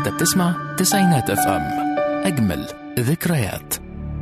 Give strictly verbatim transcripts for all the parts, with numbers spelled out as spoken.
انت بتسمع تسعينات اف ام، اجمل ذكريات.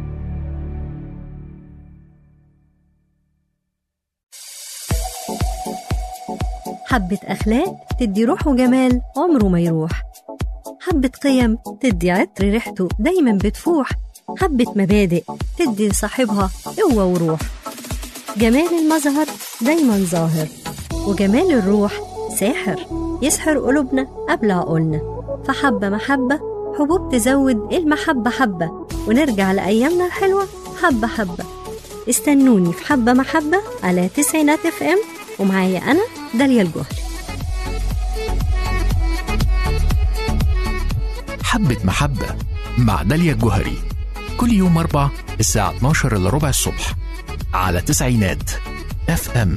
حبة أخلاق تدي روح وجمال عمره ما يروح، حبة قيم تدي عطر ريحته دايما بتفوح، حبة مبادئ تدي صاحبها قوة وروح. جمال المظهر دايما ظاهر، وجمال الروح ساحر يسحر قلوبنا قبل عقولنا. فحبة محبة حبوب تزود المحبة حبة، ونرجع لأيامنا الحلوة حبة حبة. استنوني في حبة محبة على تسعينات اف ام، ومعايا أنا داليا الجوهري. حبة محبة مع داليا الجوهري، كل يوم أربع الساعة اتناشر إلا ربع الصبح على تسعينات اف ام.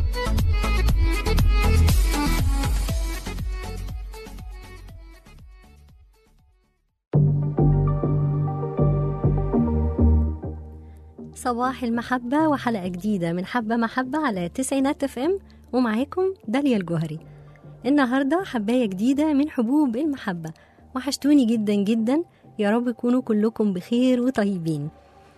صباح المحبة وحلقة جديدة من حبة محبة على تسعينات اف ام، ومعاكم داليا الجوهري. النهاردة حباية جديدة من حبوب المحبة. وحشتوني جدا جدا، يا رب يكونوا كلكم بخير وطيبين.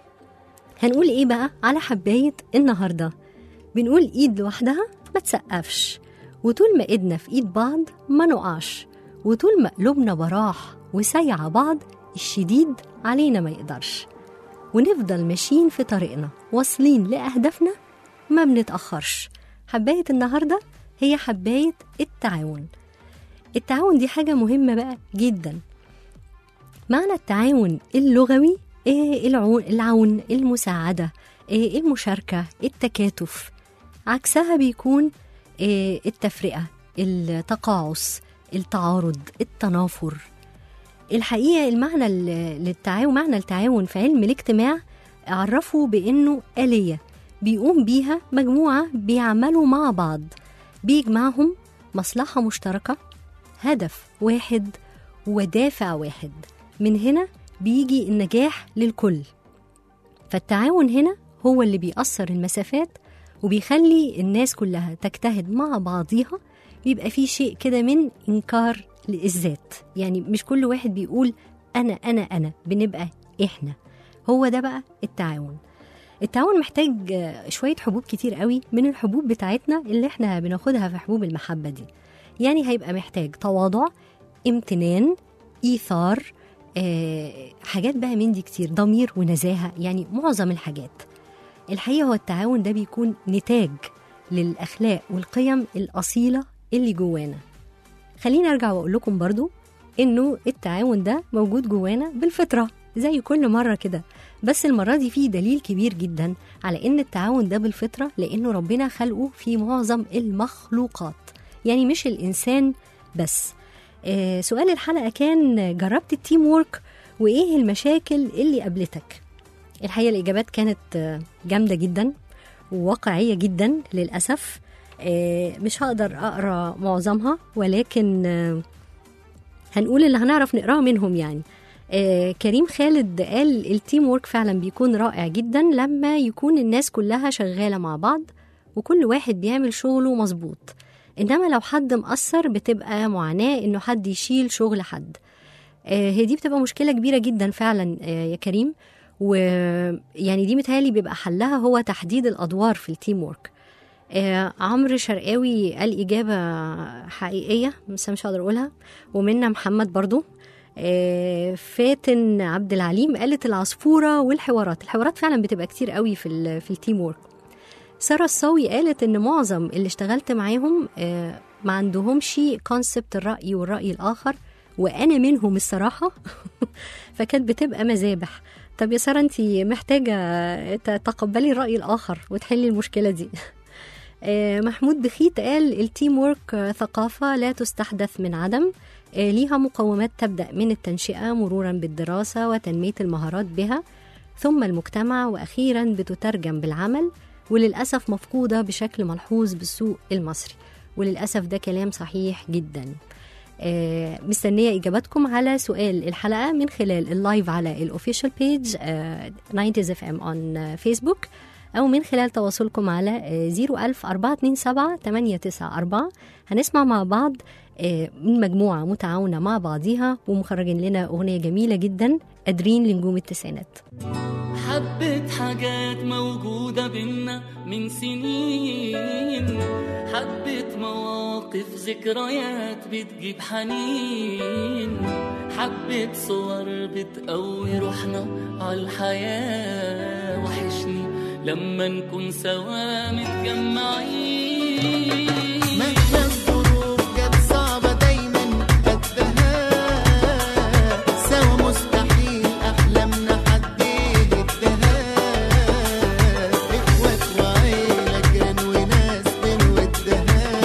هنقول ايه بقى على حباية النهاردة؟ بنقول ايد لوحدها ما تسقفش، وطول ما ايدنا في ايد بعض ما نقعش، وطول ما قلوبنا براح وسايعة بعض الشديد علينا ما يقدرش، ونفضل ماشيين في طريقنا واصلين لأهدافنا ما بنتأخرش. حباية النهاردة هي حباية التعاون. التعاون دي حاجة مهمة بقى جدا. معنى التعاون اللغوي إيه؟ العون، العون، المساعدة، إيه؟ المشاركة، التكاتف. عكسها بيكون إيه؟ التفرقة، التقاعس، التعارض، التنافر. الحقيقة المعنى للتعاون، معنى التعاون في علم الاجتماع عرفوا بأنه آلية بيقوم بيها مجموعة بيعملوا مع بعض، بيجمعهم مصلحة مشتركة، هدف واحد ودافع واحد. من هنا بيجي النجاح للكل. فالتعاون هنا هو اللي بيأثر المسافات وبيخلي الناس كلها تجتهد مع بعضيها. بيبقى فيه شيء كده من إنكار للذات، يعني مش كل واحد بيقول أنا أنا أنا، بنبقى إحنا. هو ده بقى التعاون. التعاون محتاج شوية حبوب كتير قوي من الحبوب بتاعتنا اللي احنا بناخدها في حبوب المحبة دي. يعني هيبقى محتاج تواضع، امتنان، إيثار، آه، حاجات بقى من دي كتير، ضمير ونزاهة، يعني معظم الحاجات. الحقيقة هو التعاون ده بيكون نتاج للأخلاق والقيم الأصيلة اللي جوانا. خليني أرجع وأقول لكم برضو إنه التعاون ده موجود جوانا بالفطرة زي كل مرة كده، بس المرة دي فيه دليل كبير جدا على إن التعاون ده بالفطرة، لأنه ربنا خلقه في معظم المخلوقات، يعني مش الإنسان بس. آه سؤال الحلقة كان: جربت التيم وورك وإيه المشاكل اللي قابلتك؟ الحقيقة الإجابات كانت آه جامدة جدا وواقعية جدا. للأسف آه مش هقدر أقرأ معظمها، ولكن آه هنقول اللي هنعرف نقرأ منهم. يعني آه كريم خالد قال التيم وورك فعلا بيكون رائع جدا لما يكون الناس كلها شغالة مع بعض وكل واحد بيعمل شغله مظبوط. إنما لو حد مقصر بتبقى معاناة إنه حد يشيل شغل حد. آه هي دي بتبقى مشكلة كبيرة جدا فعلا آه يا كريم. ويعني دي متهيألي بيبقى حلها هو تحديد الأدوار في التيم وورك. آه عمرو شرقاوي قال إجابة حقيقية بس مش هقدر أقولها. ومنى محمد برضو. آه فاتن عبد العليم قالت العصفورة والحوارات. الحوارات فعلا بتبقى كتير قوي في, في التيم وورك. سارة الصاوي قالت إن معظم اللي اشتغلت معاهم آه ما عندهمش كونسبت الرأي والرأي الآخر، وأنا منهم الصراحة. فكانت بتبقى مذابح. طب يا سارة انتي محتاجة تتقبلي الرأي الآخر وتحلي المشكلة دي. آه محمود بخيت قال التيم وورك ثقافة لا تستحدث من عدم، آه ليها مقومات تبدأ من التنشئة مرورا بالدراسة وتنمية المهارات بها، ثم المجتمع، وأخيرا بتترجم بالعمل، وللأسف مفقودة بشكل ملحوظ بالسوق المصري. وللأسف ده كلام صحيح جدا. آه مستنية إجاباتكم على سؤال الحلقة من خلال اللايف على الأوفيشال بيج ناينتيز اف ام on فيسبوك، أو من خلال تواصلكم على زيرو ألف أربعة اتنين سبعة تمانية تسعة أربعة. هنسمع مع بعض من مجموعة متعاونة مع بعضيها ومخرجين لنا أغنية جميلة جدا قادرين لنجوم التسعينات. حبت حاجات موجودة بينا من سنين، حبت مواقف ذكريات بتجيب حنين، حبت صور بتقوي روحنا عالحياة، وحشني لما نكون سوا متجمعين. مهما الظروف كانت صعبة دايما قدها، سوا مستحيل أحلامنا حد يهدها، إخوات وعيلة جيران وناس بنودها،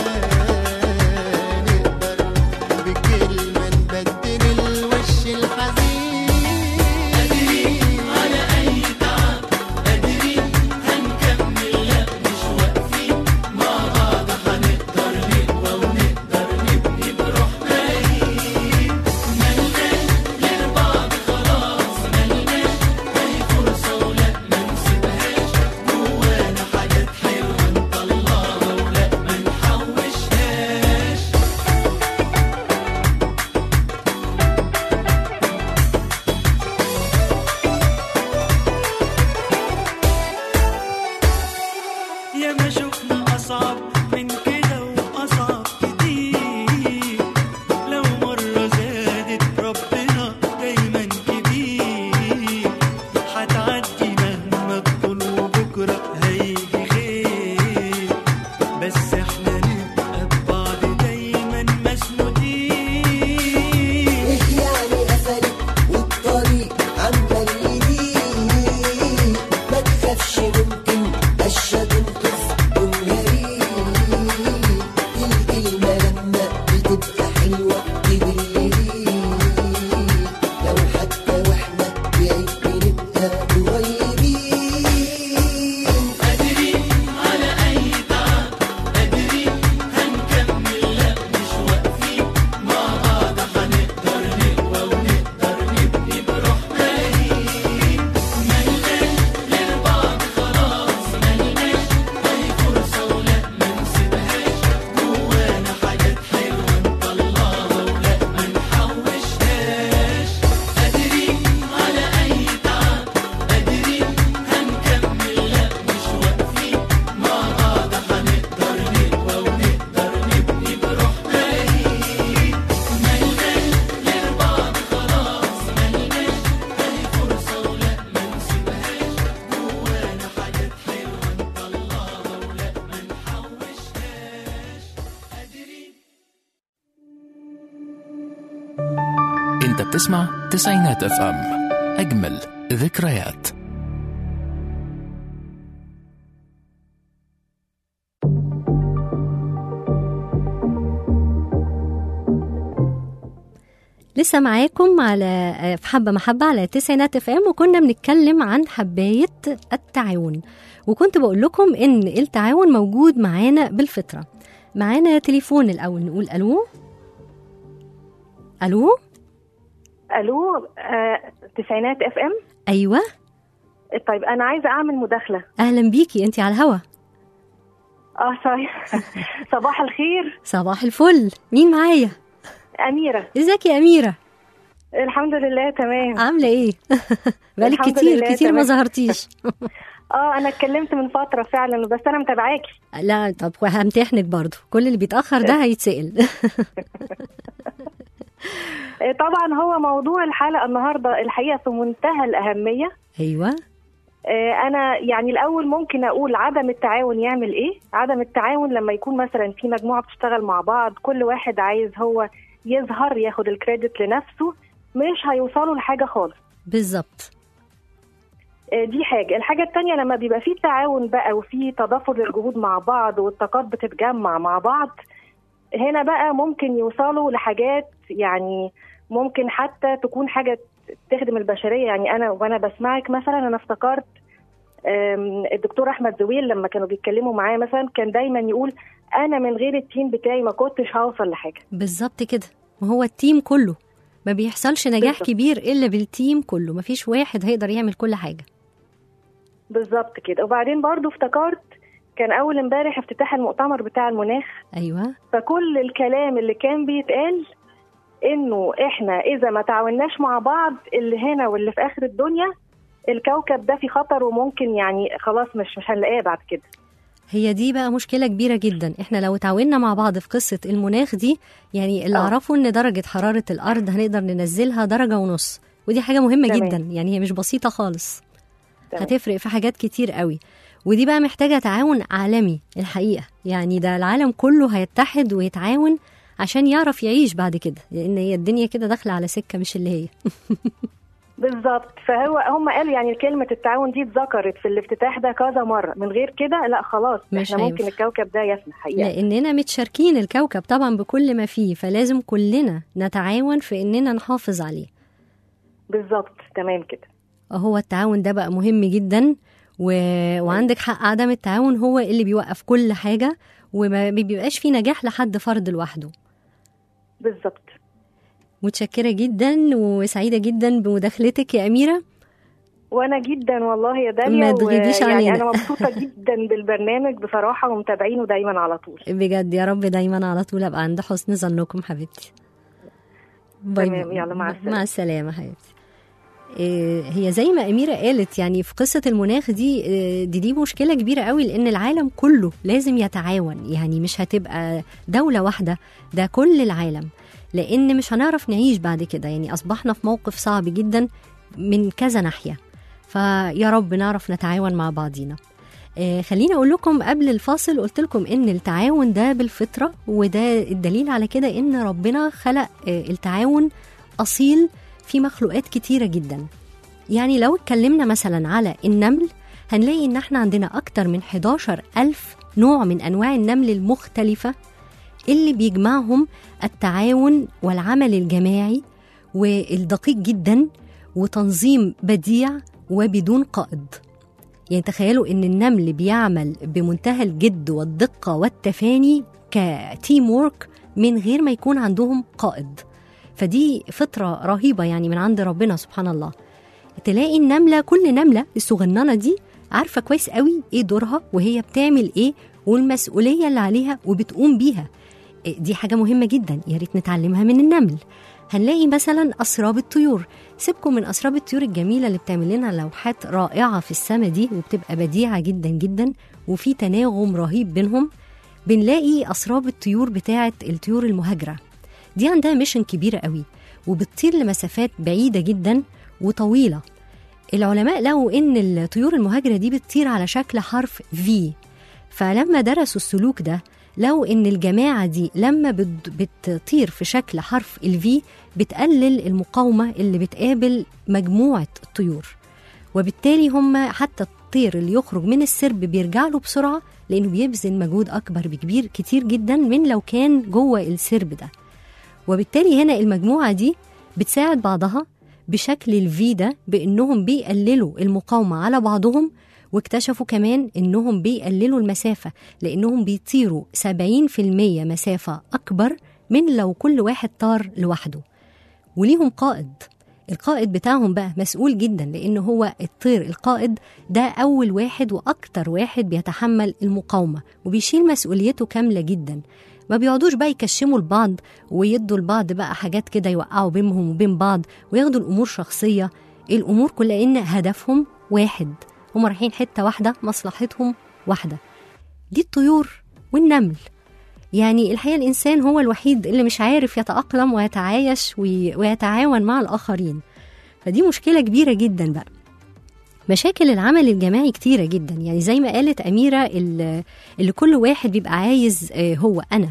نقدر بكلمة نبدل الوش الحزين. قادرين على أي تعب، قادرين هنكمل، لا مش واقفين مع بعض، هنقدر نقوى ونقدر نبني بروحنا إيد. ملناش غير بعض خلاص، ملناش أي فرصة ولا ما نسيبهاش، جوانا حاجات حلوة نطلعها ولا ما نحوشهاش. يا ما شفنا أصعب من كده وأصعب كتير، لو مرة زادت ربنا دايما كبير، هتعدي مهما تكون وبكرة هيجي خير، بس احنا نبقى ببعض دايما مسنودين. يعني قفلت والطريق عمال يضيق، ما تخافش ممكن قشة تنقذ جمهوري، الكلمة لما بتبقى حلوة تبليك، لو حتى واحنا بعيد بنبقى قريبين. قادرين على أي تعب، قادرين هنكمل، لا مش واقفين مع بعض، هنقدر نقوى ونقدر نبني بروحنا إيد. ملناش غير بعض خلاص، ملناش أي فرصة ولا ما نسيبهاش، جوانا حاجات حلوة نطلعها ولا ما نحوشهاش. قادرين على أي تعب، قادرين هنكمل، لا مش واقفين مع بعض، هنقدر نقوى ونقدر نبني بروحنا إيد. ملناش غير بعض خلاص، ملناش أي فرصة ولا ما نسيبهاش، جوانا حاجات حلوة نطلعها ولا ما نحوشهاش. قادرين. انت بتسمع تسعينات اف ام، اجمل ذكريات. لسه معاكم على في حبة محبة على تسعينات اف ام، وكنا بنتكلم عن حباية التعاون، وكنت بقول لكم ان التعاون موجود معانا بالفطرة. معانا تليفون الأول، نقول ألو. ألو. الو آه، تسعينات اف ام. أيوة. طيب انا عايزه اعمل مداخله. أهلا بيكي، أنتي على الهوا. اه سوري. صباح الخير. صباح الفل، مين معايا؟ اميره. ازيك يا أميرة؟ الحمد لله تمام. عاملة ايه؟ بقالك الحمد كتير لله كتير ما تمام. ظهرتيش. اه انا اتكلمت من فتره فعلا، بس انا متابعاكي. لا طب همتحنك برضو، كل اللي بيتأخر ده هيتسأل. طبعا هو موضوع الحلقه النهارده الحقيقه في منتهى الاهميه. ايوه. انا يعني الاول ممكن اقول عدم التعاون يعمل ايه. عدم التعاون لما يكون مثلا في مجموعه بتشتغل مع بعض، كل واحد عايز هو يظهر ياخد الكريدت لنفسه، مش هيوصلوا لحاجه خالص. بالظبط. دي حاجه. الحاجه الثانيه لما بيبقى في تعاون بقى وفي تضافر للجهود مع بعض والطاقات بتتجمع مع بعض، هنا بقى ممكن يوصلوا لحاجات يعني ممكن حتى تكون حاجه تخدم البشريه. يعني انا وانا بسمعك مثلا انا افتكرت الدكتور احمد زويل لما كانوا بيتكلموا معاه مثلا، كان دايما يقول انا من غير التيم بتاعي ما كنتش هوصل لحاجه. بالظبط كده، وهو التيم كله، ما بيحصلش نجاح بالزبط. كبير الا بالتيم كله، ما فيش واحد هيقدر يعمل كل حاجه. بالظبط كده. وبعدين برضو افتكرت كان اول امبارح افتتاح المؤتمر بتاع المناخ، ايوه فكل الكلام اللي كان بيتقال انه احنا اذا ما تعاوناش مع بعض اللي هنا واللي في اخر الدنيا الكوكب ده في خطر، وممكن يعني خلاص مش مش هنلاقيه بعد كده. هي دي بقى مشكلة كبيرة جدا. احنا لو تعاوننا مع بعض في قصة المناخ دي، يعني اللي آه. اعرفه ان درجة حرارة الارض هنقدر ننزلها درجة ونص، ودي حاجة مهمة تمام. جدا، يعني هي مش بسيطة خالص. تمام. هتفرق في حاجات كتير قوي، ودي بقى محتاجة تعاون عالمي الحقيقة. يعني ده العالم كله هيتحد ويتعاون عشان يعرف يعيش بعد كده، لان هي الدنيا كده داخلة على سكة مش اللي هي. بالظبط. فهو هم قالوا يعني كلمة التعاون دي اتذكرت في الافتتاح ده كذا مرة، من غير كده لا خلاص مش احنا هينفع. ممكن الكوكب ده يفنى حقيقة. لاننا متشاركين الكوكب طبعا بكل ما فيه، فلازم كلنا نتعاون في اننا نحافظ عليه. بالظبط تمام كده. هو التعاون ده بقى مهم جدا، و... وعندك حق، عدم التعاون هو اللي بيوقف كل حاجة، وما بيبقاش فيه نجاح لحد فرد لوحده. بالظبط. متشكرة جدا وسعيدة جدا بمداخلتك يا أميرة. وانا جدا والله يا داليا، ما تغيبيش يعني علينا. انا مبسوطة جدا بالبرنامج بصراحة، ومتابعينه دايما على طول. بجد يا رب دايما على طول أبقى عند حسن ظنكم حبيبتي. باي تمام، باي. يلا مع السلامة. مع السلامة حبيبتي. هي زي ما أميرة قالت، يعني في قصة المناخ دي دي دي مشكلة كبيرة قوي، لأن العالم كله لازم يتعاون. يعني مش هتبقى دولة واحدة، ده كل العالم، لأن مش هنعرف نعيش بعد كده. يعني أصبحنا في موقف صعب جدا من كذا ناحية، فيا رب نعرف نتعاون مع بعضينا. آه خليني أقول لكم قبل الفاصل، قلت لكم إن التعاون ده بالفطرة، وده الدليل على كده إن ربنا خلق آه التعاون أصيل في مخلوقات كتيرة جدا. يعني لو اتكلمنا مثلا على النمل، هنلاقي إن احنا عندنا أكتر من حداشر ألف نوع من أنواع النمل المختلفة، اللي بيجمعهم التعاون والعمل الجماعي والدقيق جدا وتنظيم بديع وبدون قائد. يعني تخيلوا ان النمل بيعمل بمنتهى الجد والدقة والتفاني كتيم وورك من غير ما يكون عندهم قائد. فدي فطرة رهيبة يعني من عند ربنا سبحان الله. تلاقي النملة، كل نملة الصغننة دي عارفة كويس قوي ايه دورها وهي بتعمل ايه والمسؤولية اللي عليها وبتقوم بيها. دي حاجة مهمة جدا، يا ريت نتعلمها من النمل. هنلاقي مثلا أسراب الطيور، سيبكم من أسراب الطيور الجميلة اللي بتعمل لنا لوحات رائعة في السماء دي، وبتبقى بديعة جدا جدا وفي تناغم رهيب بينهم. بنلاقي أسراب الطيور بتاعة الطيور المهاجرة، دي عندها ميشن كبيرة قوي وبتطير لمسافات بعيدة جدا وطويلة. العلماء لقوا إن الطيور المهاجرة دي بتطير على شكل حرف في، فلما درسوا السلوك ده لو إن الجماعة دي لما بتطير في شكل حرف الفي بتقلل المقاومة اللي بتقابل مجموعة الطيور، وبالتالي هم حتى الطير اللي يخرج من السرب بيرجع له بسرعة، لأنه بيبذل مجهود أكبر بكبير كتير جدا من لو كان جوه السرب ده. وبالتالي هنا المجموعة دي بتساعد بعضها بشكل الفي ده، بأنهم بيقللوا المقاومة على بعضهم. واكتشفوا كمان إنهم بيقللوا المسافة، لأنهم بيطيروا سبعين في المية مسافة أكبر من لو كل واحد طار لوحده. وليهم قائد، القائد بتاعهم بقى مسؤول جدا، لأنه هو الطير القائد ده أول واحد وأكتر واحد بيتحمل المقاومة وبيشيل مسؤوليته كاملة جدا. ما بيقعدوش بقى يكشموا البعض ويدوا البعض بقى حاجات كده يوقعوا بينهم وبين بعض وياخدوا الأمور شخصية. الأمور كلها إن هدفهم واحد، هم رايحين حتة واحدة، مصلحتهم واحدة. دي الطيور والنمل. يعني الحقيقة الإنسان هو الوحيد اللي مش عارف يتأقلم ويتعايش ويتعاون مع الآخرين، فدي مشكلة كبيرة جدا بقى. مشاكل العمل الجماعي كتيرة جدا، يعني زي ما قالت أميرة اللي كل واحد بيبقى عايز هو أنا،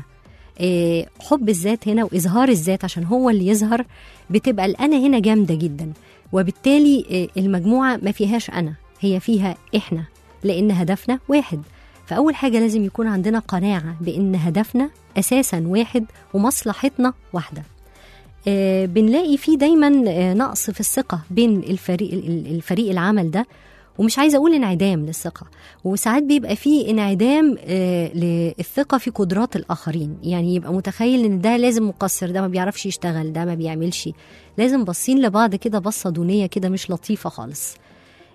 حب الذات هنا وإظهار الذات عشان هو اللي يظهر، بتبقى الأنا هنا جامدة جدا، وبالتالي المجموعة ما فيهاش أنا، هي فيها إحنا، لأن هدفنا واحد. فأول حاجة لازم يكون عندنا قناعة بأن هدفنا أساسا واحد ومصلحتنا واحدة. آه بنلاقي فيه دايما آه نقص في الثقة بين الفريق, الفريق العمل ده، ومش عايزة أقول انعدام للثقة، وساعات بيبقى فيه انعدام آه للثقة في قدرات الآخرين. يعني يبقى متخيل إن ده لازم مقصر، ده ما بيعرفش يشتغل، ده ما بيعملش، لازم بصين لبعض كده بصة دونية كده مش لطيفة خالص.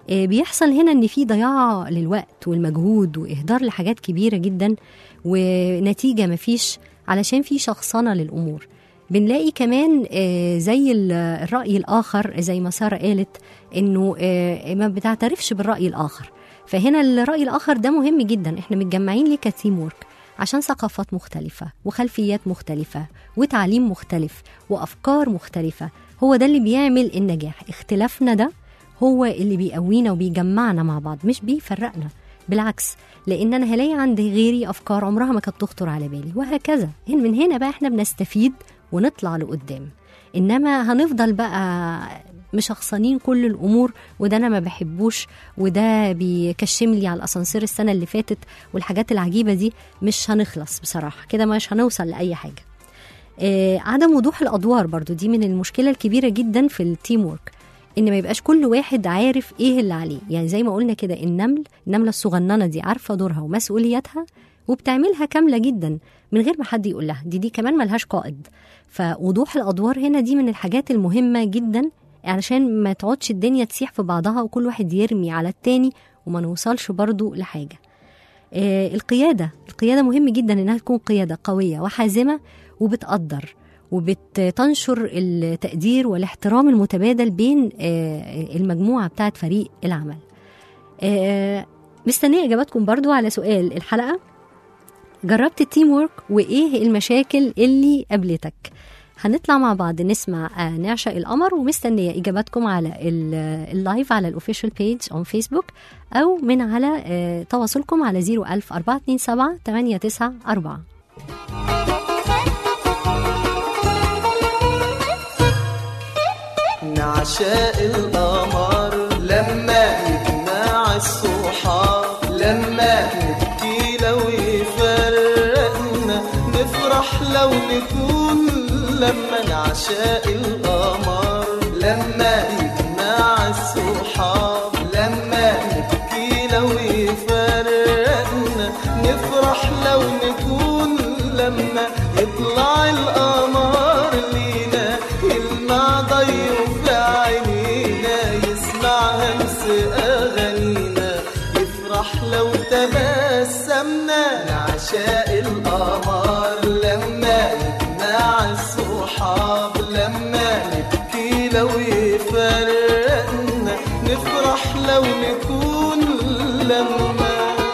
آه، بيحصل هنا ان في ضياع للوقت والمجهود واهدار لحاجات كبيره جدا ونتيجه مفيش، علشان في شخصنه للامور. بنلاقي كمان آه، زي ال- الراي الاخر، زي ما ساره قالت انه آه، ما بتعترفش بالراي الاخر. فهنا الراي الاخر ده مهم جدا، احنا متجمعين ليه كتيم ورك عشان ثقافات مختلفه وخلفيات مختلفه وتعليم مختلف وافكار مختلفه. هو ده اللي بيعمل النجاح، اختلافنا ده هو اللي بيقوينا وبيجمعنا مع بعض، مش بيفرقنا. بالعكس، لان انا هلاقي عند غيري افكار عمرها ما كانت تخطر على بالي، وهكذا. من هنا بقى احنا بنستفيد ونطلع لقدام. انما هنفضل بقى مشخصنين كل الامور، وده انا ما بحبوش، وده بيكشم لي على الاسانسير السنه اللي فاتت والحاجات العجيبه دي، مش هنخلص بصراحه كده، مش هنوصل لاي حاجه. آه عدم وضوح الادوار برضو دي من المشكله الكبيره جدا في التيم وورك، ان ما يبقاش كل واحد عارف ايه اللي عليه. يعني زي ما قلنا كده، النمل النمله الصغننه دي عارفه دورها ومسؤولياتها وبتعملها كامله جدا من غير ما حد يقول لها، دي دي كمان ملهاش قائد. فوضوح الادوار هنا دي من الحاجات المهمه جدا، علشان ما تقعدش الدنيا تسيح في بعضها وكل واحد يرمي على التاني وما نوصلش برضو لحاجه. آه القياده القياده مهم جدا انها تكون قياده قويه وحازمه وبتقدر وبتنشر التقدير والاحترام المتبادل بين آه المجموعه بتاعت فريق العمل. آه مستنيه اجاباتكم برضو على سؤال الحلقه، جربت التيم وورك وايه المشاكل اللي قابلتك؟ هنطلع مع بعض نسمع آه نعشق القمر، ومستنيه اجاباتكم على اللايف على الاوفيشال بيج اون فيسبوك، او من على آه تواصلكم على صفر ألف أربعة اتنين سبعة تمانية تسعة أربعة. نعشاق القمر لما يجمع الصحاب، لما نبكي لو يفرقنا، نفرح لو نكون لما نعشاق القمر، لما يجمع الصحاب، لما نبكي لو يفرقنا، نفرح لو نكون لما يطلع القمر لينا، يلمع ضيه في عينينا، يسمع همس أغانينا، يفرح لو تبسمنا. نعشاق القمر لما يجمع الصحاب، لما نبكي لو يفرقنا، نفرح لو نكون لما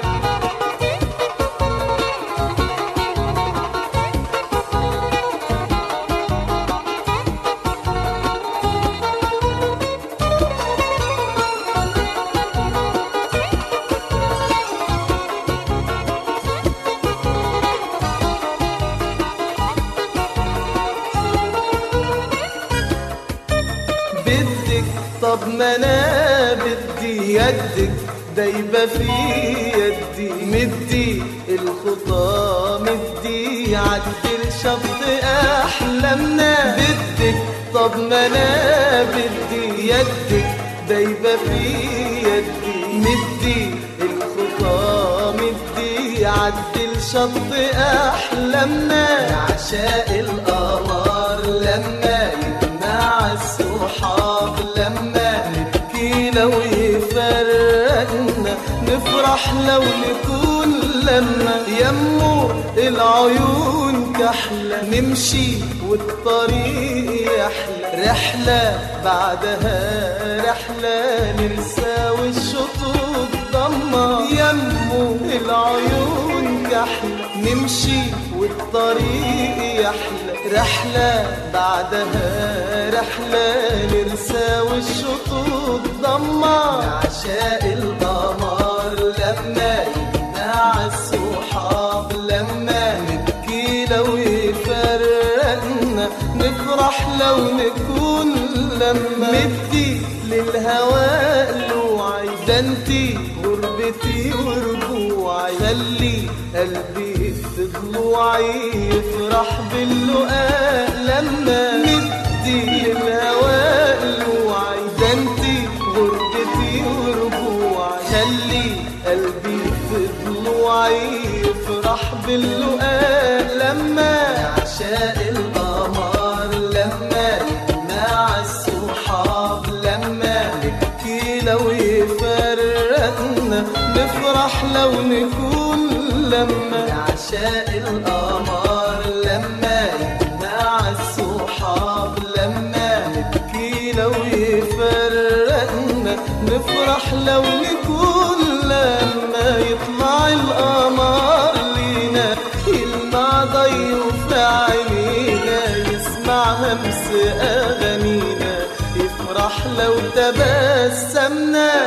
طب ما انا بدي يدك دايبه في يدي، مدي الخطى مدي عدل شط احلامنا بدك. طب ما انا بدي يدك دايبه في يدي، مدي الخطى مدي عدل شط احلامنا. نعشاق القمر لما يجمع الصحاب، لما نبكي لو يفرقنا، نفرح لو نكون لما يمو العيون كحلة، نمشي والطريق يحلى، رحلة بعدها رحلة، ننسى والشطوط ضمة. يمو العيون كحلة، نمشي والطريق يحلى، رحلة بعدها رحلة، ننسى والشطوط ضمة. نعشاق القمر لما يجمع الصحاب، لما نبكي لو يفرقنا، نفرح لو نكون لما مدي للهواء لوعي، ده انتي غربتي ورجوعي، خلي قلبي في ضلوعي يفرح باللقاء لما مدي للهواء لوعي، ده انتي غربتي ورجوعي، خلي قلبي في ضلوعي يفرح باللقاء لما. نعشاق القمر لما يجمع الصحاب، لما نبكي لو يفرقنا، نكون لما عشاق القمر، لما يجمع الصحاب، لما نبكي لو يفرقنا، نفرح لو نكون لما يطلع القمر لينا، يلمع ضيه في عينينا، يسمع همس أغانينا، يفرح لو تبسمنا.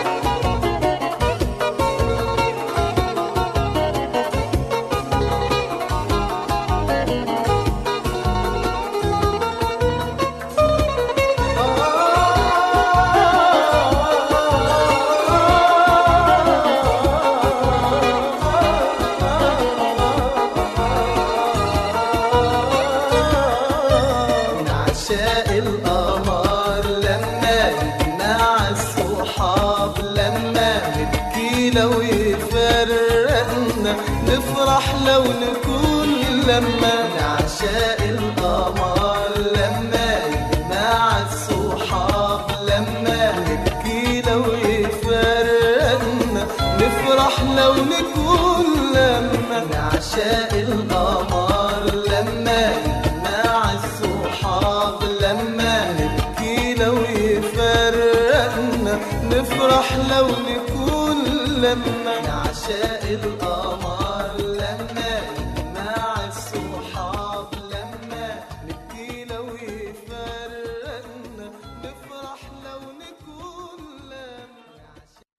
لو يفرقنا نفرح لو نكون لما نعشاق القمر، لما يجمع الصحاب، لما نبكي لو يفرقنا نفرح لو نكون لما نعشاق القمر، لما يجمع الصحاب، لما نبكي لو يفرقنا نفرح لو نكون لما نعشاق القمر، لما يجمع الصحاب، لما نبكي لو يفرقنا نفرح لو نكون لما.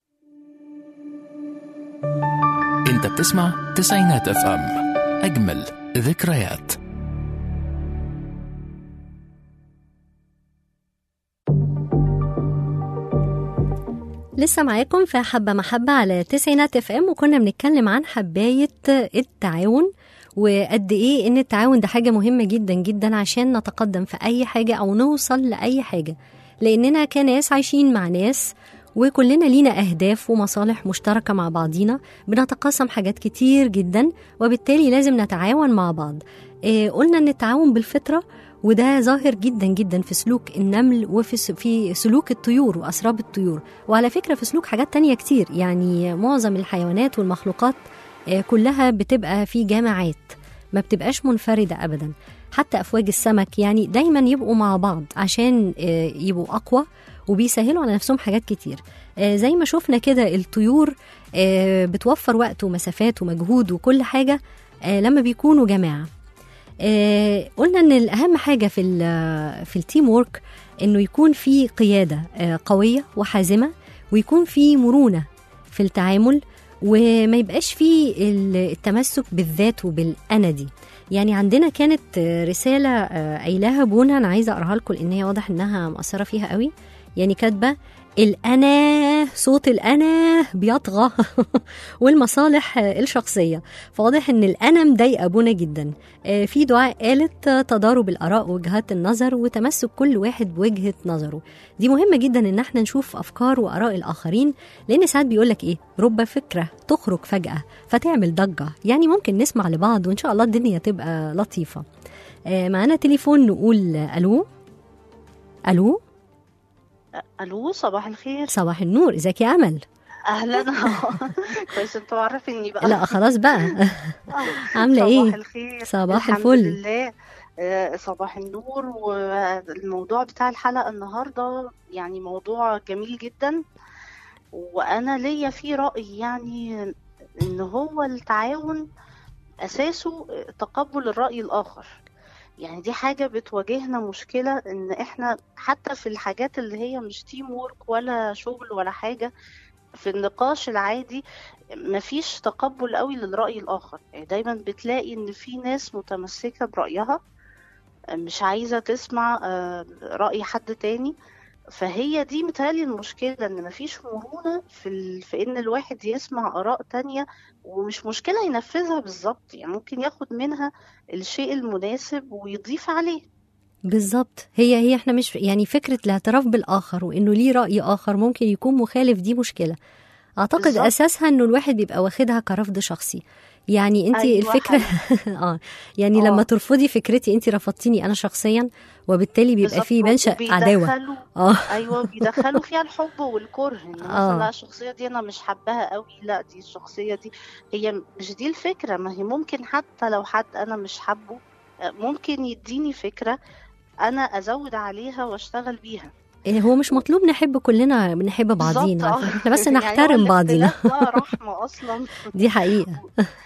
انت بتسمع تسعينات اف ام، اجمل ذكريات. لسه معاكم في حبة محبة على تسعينات اف ام، وكنا بنتكلم عن حباية التعاون وقد ايه ان التعاون ده حاجة مهمة جدا جدا عشان نتقدم في اي حاجة او نوصل لأي حاجة، لاننا كناس عايشين مع ناس وكلنا لينا اهداف ومصالح مشتركة مع بعضينا، بنتقاسم حاجات كتير جدا وبالتالي لازم نتعاون مع بعض. إيه قلنا ان التعاون بالفطرة، وده ظاهر جدا جدا في سلوك النمل وفي في سلوك الطيور وأسراب الطيور، وعلى فكرة في سلوك حاجات تانية كتير. يعني معظم الحيوانات والمخلوقات كلها بتبقى في جماعات، ما بتبقاش منفردة أبدا. حتى أفواج السمك يعني دايما يبقوا مع بعض عشان يبقوا أقوى وبيسهلوا على نفسهم حاجات كتير. زي ما شفنا كده الطيور بتوفر وقت ومسافات ومجهود وكل حاجة لما بيكونوا جماعة. آه قلنا ان الاهم حاجه في في التيم وورك انه يكون في قياده آه قويه وحازمه، ويكون في مرونه في التعامل، وما يبقاش في التمسك بالذات وبالانا دي. يعني عندنا كانت رساله آه قايلاها بونا، انا عايزه اقراها لكم لان هي واضح انها مؤثره فيها قوي. يعني كاتبه الأنا، صوت الأنا بيطغى والمصالح الشخصية، فواضح أن الأنا مضايقة أبونا جدا. في دعاء قالت تضارب الآراء ووجهات النظر وتمسك كل واحد بوجهة نظره. دي مهمة جدا أن احنا نشوف أفكار وآراء الآخرين، لأن ساعات بيقولك إيه، رب فكرة تخرج فجأة فتعمل ضجة. يعني ممكن نسمع لبعض وإن شاء الله الدنيا تبقى لطيفة. معنا تليفون، نقول ألو. ألو الو، صباح الخير. صباح النور، ازيك يا امل؟ اهلا. كويس انتوا عارفيني بقى. لا خلاص بقى. عامله ايه؟ صباح الخير. صباح الحمد الفل. لله. صباح النور. والموضوع بتاع الحلقه النهارده يعني موضوع جميل جدا، وانا ليا فيه راي، يعني ان هو التعاون اساسه تقبل الراي الاخر. يعني دي حاجة بتواجهنا مشكلة، ان احنا حتى في الحاجات اللي هي مش تيم وورك ولا شغل ولا حاجة، في النقاش العادي مفيش تقبل قوي للرأي الآخر. يعني دايما بتلاقي ان في ناس متمسكة برأيها، مش عايزة تسمع رأي حد تاني. فهي دي متهيألي المشكلة، ان مفيش مرونة في, ال... في ان الواحد يسمع آراء تانية، ومش مشكلة ينفذها بالظبط. يعني ممكن ياخد منها الشيء المناسب ويضيف عليه. بالظبط. هي هي احنا مش يعني فكرة الاعتراف بالآخر وانه ليه رأي آخر ممكن يكون مخالف، دي مشكلة. اعتقد بالزبط. اساسها انه الواحد بيبقى واخدها كرفض شخصي. يعني انت أيوة الفكره اه يعني آه. لما ترفضي فكرتي انت رفضتيني انا شخصيا، وبالتالي بيبقى بالظبط. فيه بنشأ عداوه. وبيدخلوا اه ايوه بيدخلوا فيها الحب والكره، ان مثلا آه. لا الشخصيه دي انا مش حباها قوي، لا دي الشخصيه دي هي مش دي الفكره. ما هي ممكن حتى لو حد انا مش حابه ممكن يديني فكره انا ازود عليها واشتغل بيها. إيه، هو مش مطلوب نحب كلنا بنحب بعضينا، بالظبط. عارفة؟ احنا بس يعني هو نحترم بعضينا. الاختلاف ده رحمه اصلا. دي حقيقه.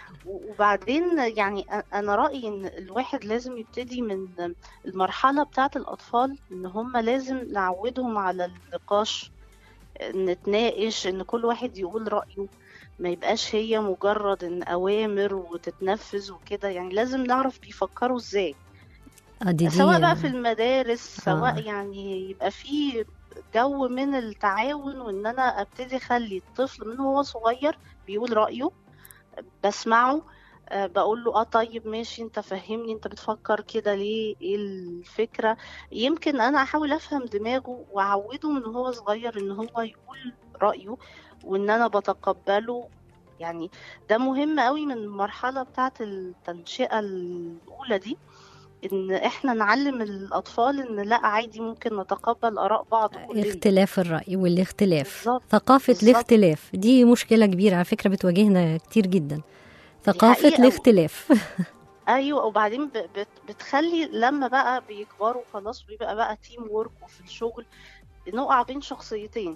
وبعدين يعني أنا رأيي إن الواحد لازم يبتدي من المرحلة بتاعة الأطفال، إن هم لازم نعودهم على النقاش، نتناقش، إن كل واحد يقول رأيه، ما يبقاش هي مجرد إن أوامر وتتنفذ وكده. يعني لازم نعرف بيفكروا إزاي، آه، دي دي سواء بقى في المدارس، سواء آه. يعني يبقى في جو من التعاون، وإن أنا أبتدي أخلي الطفل من هو صغير بيقول رأيه، بسمعه، أه بقول له اه طيب ماشي انت فهمني انت بتفكر كده ليه، ايه الفكرة. يمكن انا احاول افهم دماغه واعوده من هو صغير ان هو يقول رأيه وان انا بتقبله. يعني ده مهم قوي من المرحلة بتاعة التنشئة الاولى دي، ان احنا نعلم الاطفال ان لا عادي ممكن نتقبل اراء بعض كلنا. اختلاف الرأي والاختلاف، بالظبط. ثقافة بالظبط. الاختلاف دي مشكلة كبيرة على فكرة بتواجهنا كتير جدا، ثقافة حقيقة. الاختلاف. ايوه. وبعدين ب- بت- بتخلي لما بقى بيكبروا خلاص ويبقى بقى تيم وورك وفي الشغل، نقع بين شخصيتين.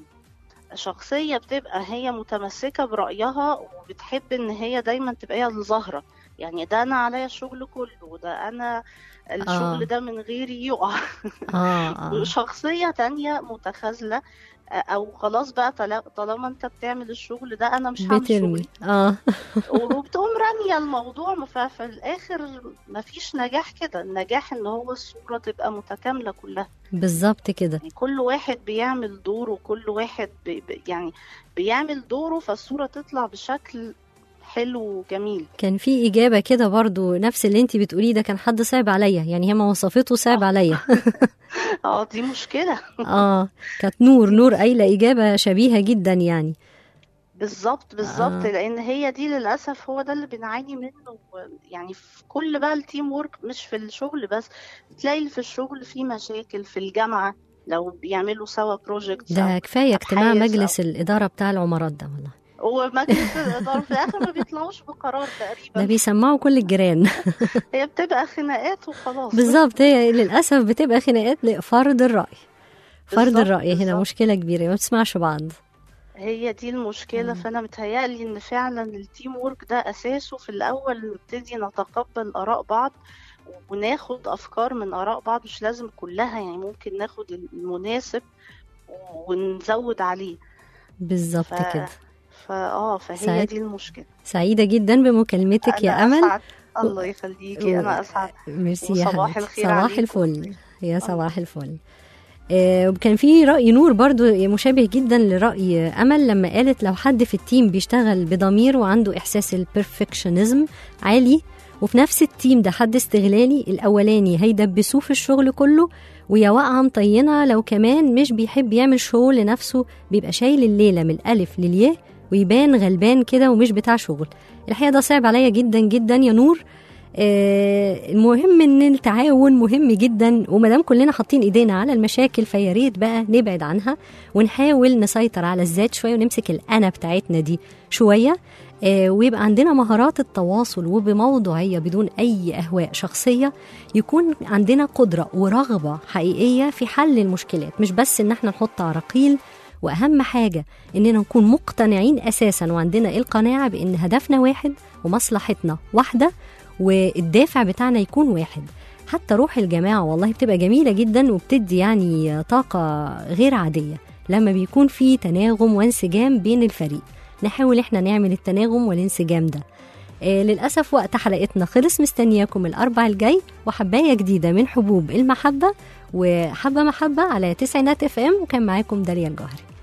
شخصية بتبقى هي متمسكة برأيها وبتحب ان هي دايما تبقى هي الظاهرة، يعني ده انا عليا الشغل كله، ده انا الشغل آه. ده من غيري يقع. آه آه. وشخصية تانية متخاذلة، او خلاص بقى طال- طالما انت بتعمل الشغل ده انا مش هعمل بترمي شغلي، آه. وبتقوم رامية الموضوع. ففي الآخر مفيش نجاح كده. النجاح إن هو الصورة تبقى متكاملة كلها، بالظبط كده. يعني كل واحد بيعمل دوره، وكل واحد بي بي- يعني بيعمل دوره، فالصورة تطلع بشكل حلو وجميل. كان في إجابة كده برضو نفس اللي انتي بتقوليه ده، كان حد صعب عليا، يعني هي ما وصفته صعب آه. عليا. اه دي مشكلة. اه كانت نور نور قايلة إجابة شبيهة جدا يعني. بالظبط بالظبط. آه. لان هي دي للاسف هو ده اللي بنعاني منه، يعني في كل بقى التيم وورك، مش في الشغل بس. تلاقي في الشغل في مشاكل، في الجامعة لو بيعملوا سوا بروجكت ده كفاية اجتماع أبحاث مجلس الإدارة بتاع العمارات ده والله، ومجلس الإدارة في الآخر ما بيطلعوش بقرار ده تقريبا. بيسمعوا كل الجيران. هي بتبقى خناقات وخلاص. بالظبط، هي للأسف بتبقى خناقات لفرض الرأي. فرض بالظبط، الرأي هنا بالظبط. مشكلة كبيرة، ما بتسمعش بعض. هي دي المشكلة. فأنا متهيألي إن فعلا التيم وورك ده أساسه في الأول نبتدي نتقبل آراء بعض، وناخد أفكار من آراء بعض، مش لازم كلها، يعني ممكن ناخد المناسب ونزود عليه. بالظبط ف... كده. فآه فهي سعيد. دي المشكلة. سعيدة جدا بمكالمتك يا أنا أمل. أسعد. الله يخليكي، أنا أسعد. ميرسي يا وصباح حبيبتي. الخير صباح عليكم. الفل يا صباح الفل. آه، وكان في رأي نور برضو مشابه جدا لرأي أمل لما قالت لو حد في التيم بيشتغل بضمير وعنده إحساس البرفكشنزم عالي، وفي نفس التيم ده حد استغلالي، الأولاني هيدبسوه في الشغل كله، ويا واقعة مطينة لو كمان مش بيحب يعمل شغل لنفسه، بيبقى شايل الليلة من الألف للياء ويبان غلبان كده ومش بتاع شغل. الحقيقة ده صعب عليا جدا جدا يا نور. آه، المهم ان التعاون مهم جدا، ومادام كلنا حاطين ايدينا على المشاكل فيا ريت بقى نبعد عنها ونحاول نسيطر على الذات شويه ونمسك الانا بتاعتنا دي شويه، آه، ويبقى عندنا مهارات التواصل وبموضوعيه بدون اي اهواء شخصيه، يكون عندنا قدره ورغبه حقيقيه في حل المشكلات، مش بس ان احنا نحط عراقيل. واهم حاجه اننا نكون مقتنعين اساسا وعندنا القناعه بان هدفنا واحد ومصلحتنا واحده والدافع بتاعنا يكون واحد. حتى روح الجماعة والله بتبقى جميلة جدا وبتدي يعني طاقة غير عادية لما بيكون في تناغم وانسجام بين الفريق. نحاول احنا نعمل التناغم والانسجام ده. آه للأسف وقت حلقتنا خلص، مستنياكم الأربع الجاي وحباية جديدة من حبوب المحبة وحبة محبة على تسعينات اف ام، وكان معاكم داليا الجوهري.